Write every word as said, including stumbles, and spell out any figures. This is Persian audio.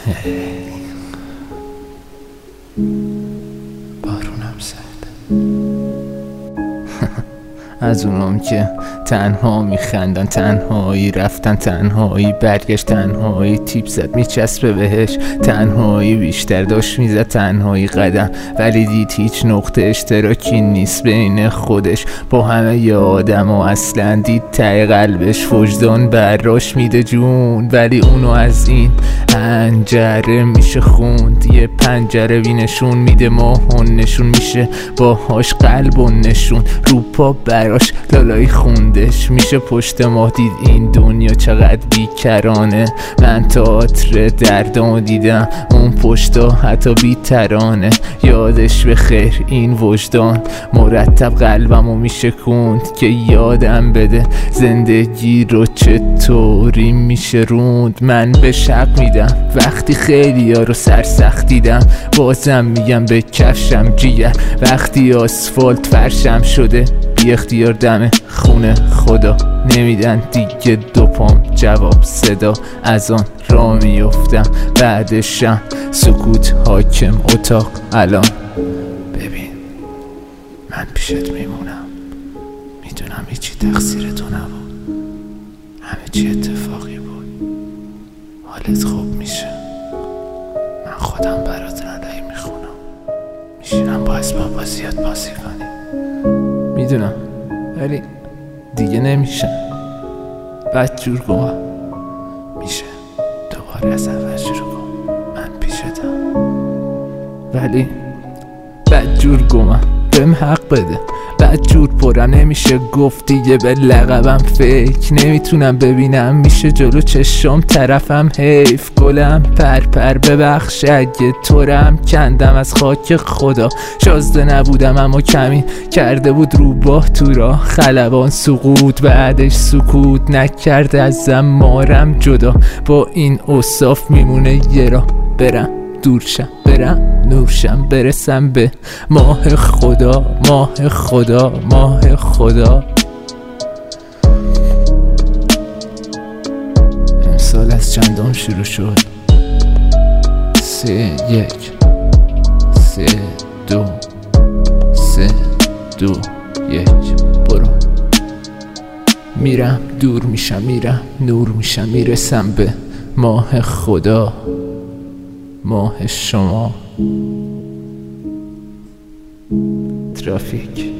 بارونم زد. از اونام که تنها میخندن، تنهایی رفتن، تنهایی برگشت، تنهایی تیپ زد میچسبه بهش، تنهایی بیشتر داشت میزد، تنهایی قدم، ولی دید هیچ نقطه اشتراکی نیست بین خودش با همه ی آدم و اصلا دید ته قلبش وجدان براش میده جون، ولی اونو از این پنجره میشه خوند، یه پنجره بینشون میده ماهون نشون میشه باهاش قلب و نشون رو پا براش لالایی خوندش میشه پشت ماه دید این دنیا چقدر بیکرانه، من تئاتر دردامو دیدم اون پشتا حتی بیترانه، یادش به خیر این وجدان مرتب قلبمو میشه کند که یادم بده زندگی رو چطوری میشه روند، من به شق میدم وقتی خیلی ها رو سرسخت دیدم، بازم میگم به کفشم جیگر وقتی آسفالت فرشم شده بی اختیار دم خونه خدا نمیدن دیگه دو پام جواب صدا، از آن را میفتم بعدشم سکوت حاکم اتاق الان. ببین من پیشت میمونم، میدونم هیچی تقصیر تو نبود، همه چی اتفاقی بود، حالت خوب میشه، من خودم برات ردایی میخونم، میشینم با اسباب بازیات بازی کنی، میدونم ولی دیگه نمیشه، بد جور گوه میشه دوباره از اول شروع کن، من پیشتم ولی بد جور گوه بهم حق بده، بد جور پرم نمیشه گفت دیگه به لقبم فکر نمیتونم ببینم میشه جلو چشم طرفم حیف گلم پر پر ببخش اگه تورم کندم از خاک خدا، شازده نبودم اما کمی کرده بود رو با تو را خلبان سقوط بعدش سکوت نکرده از مارم جدا، با این اوصاف میمونه یه را برم دورشم برم نورشم برسم به ماه خدا ماه خدا ماه خدا. امسال از چندم شروع شد؟ سه یک سه دو سه دو یک برو، میرم دور میشم میرم نور میشم میرسم به ماه خدا ماه شما. ترافیک